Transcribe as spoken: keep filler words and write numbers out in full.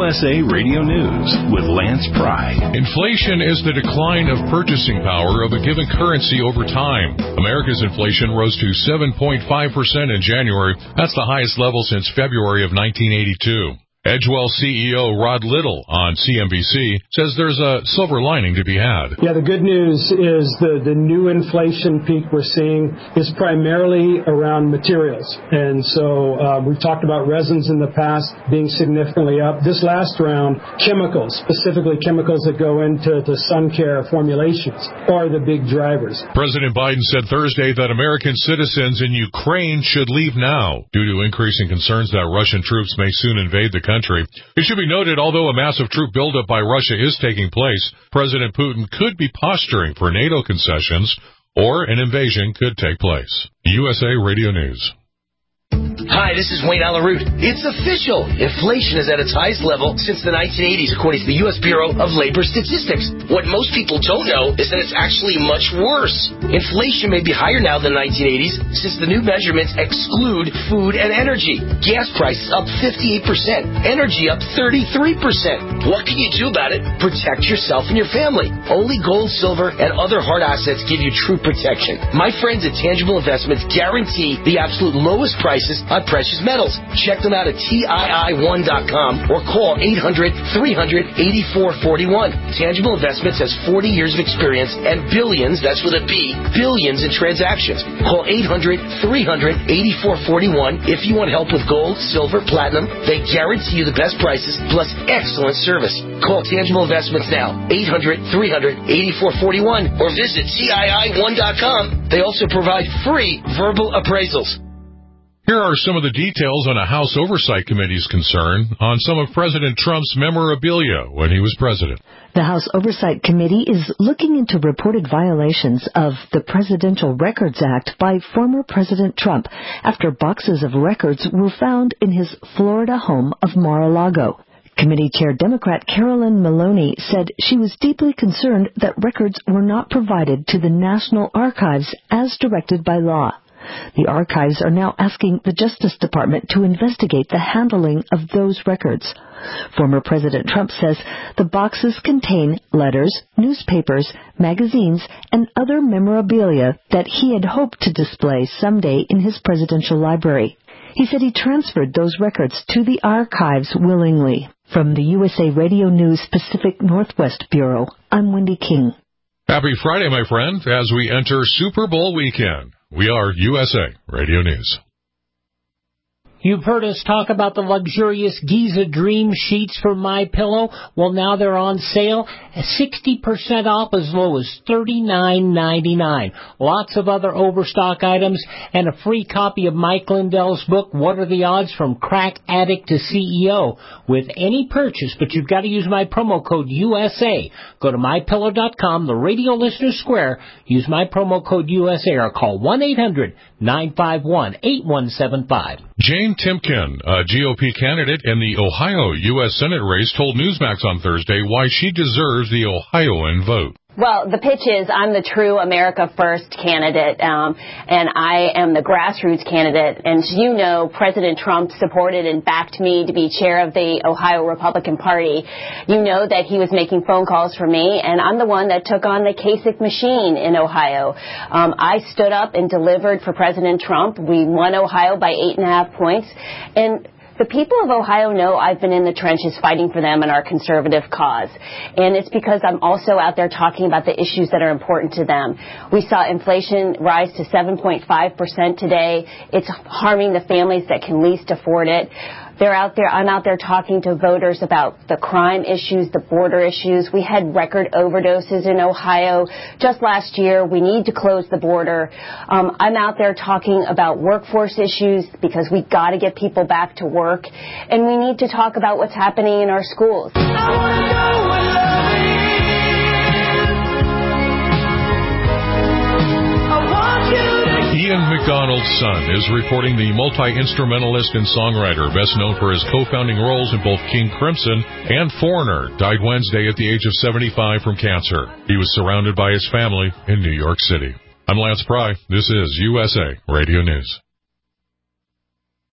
S A Radio News with Lance Pry. Inflation is the decline of purchasing power of a given currency over time. America's inflation rose to seven point five percent in January. That's the highest level since February of nineteen eighty-two. Edgewell C E O Rod Little on C N B C says there's a silver lining to be had. Yeah, the good news is the, the new inflation peak we're seeing is primarily around materials. And so uh, we've talked about resins in the past being significantly up. This last round, chemicals, specifically chemicals that go into the sun care formulations, are the big drivers. President Biden said Thursday that American citizens in Ukraine should leave now due to increasing concerns that Russian troops may soon invade the country. It should be noted, although a massive troop buildup by Russia is taking place, President Putin could be posturing for NATO concessions, or an invasion could take place. U S A Radio News. Hi, this is Wayne Alaroot. It's official. Inflation is at its highest level since the nineteen eighties, according to the U S Bureau of Labor Statistics. What most people don't know is that it's actually much worse. Inflation may be higher now than the nineteen eighties since the new measurements exclude food and energy. Gas prices up fifty-eight percent. Energy up thirty-three percent. What can you do about it? Protect yourself and your family. Only gold, silver, and other hard assets give you true protection. My friends at Tangible Investments guarantee the absolute lowest prices on precious metals. Check them out at T I I one dot com or call eight hundred, three hundred, eighty-four forty-one. Tangible Investments has forty years of experience and billions, that's with a B, billions in transactions. Call eight hundred, three hundred, eighty-four forty-one if you want help with gold, silver, platinum. They guarantee you the best prices plus excellent service. Call Tangible Investments now, eight hundred, three hundred, eighty-four forty-one, or visit T I I one dot com. They also provide free verbal appraisals. Here are some of the details on a House Oversight Committee's concern on some of President Trump's memorabilia when he was president. The House Oversight Committee is looking into reported violations of the Presidential Records Act by former President Trump after boxes of records were found in his Florida home of Mar-a-Lago. Committee Chair Democrat Carolyn Maloney said she was deeply concerned that records were not provided to the National Archives as directed by law. The archives are now asking the Justice Department to investigate the handling of those records. Former President Trump says the boxes contain letters, newspapers, magazines, and other memorabilia that he had hoped to display someday in his presidential library. He said he transferred those records to the archives willingly. From the U S A Radio News Pacific Northwest Bureau, I'm Wendy King. Happy Friday, my friend, as we enter Super Bowl weekend. We are U S A Radio News. You've heard us talk about the luxurious Giza Dream sheets from MyPillow. Well, now they're on sale, sixty percent off, as low as thirty-nine ninety-nine. Lots of other overstock items and a free copy of Mike Lindell's book, What Are the Odds from Crack Addict to C E O, with any purchase, but you've got to use my promo code U S A. Go to my pillow dot com, the Radio Listener Square, use my promo code U S A, or call one eight hundred nine five one eight one seven five. Jane Timken, a G O P candidate in the Ohio U S Senate race, told Newsmax on Thursday why she deserves the Ohioan vote. Well, the pitch is I'm the true America First candidate, um, and I am the grassroots candidate. And as you know, President Trump supported and backed me to be chair of the Ohio Republican Party. You know that he was making phone calls for me, and I'm the one that took on the Kasich machine in Ohio. Um, I stood up and delivered for President Trump. We won Ohio by eight and a half points. And the people of Ohio know I've been in the trenches fighting for them and our conservative cause. And it's because I'm also out there talking about the issues that are important to them. We saw inflation rise to seven point five percent today. It's harming the families that can least afford it. They're out there, I'm out there talking to voters about the crime issues, the border issues. We had record overdoses in Ohio just last year. We need to close the border. Um, I'm out there talking about workforce issues because we got to get people back to work. And we need to talk about what's happening in our schools. I wanna know what love is. I want you to Ian McDonald's son is reporting the multi-instrumentalist and songwriter, best known for his co-founding roles in both King Crimson and Foreigner, died Wednesday at the age of seventy-five from cancer. He was surrounded by his family in New York City. I'm Lance Pry. This is U S A Radio News.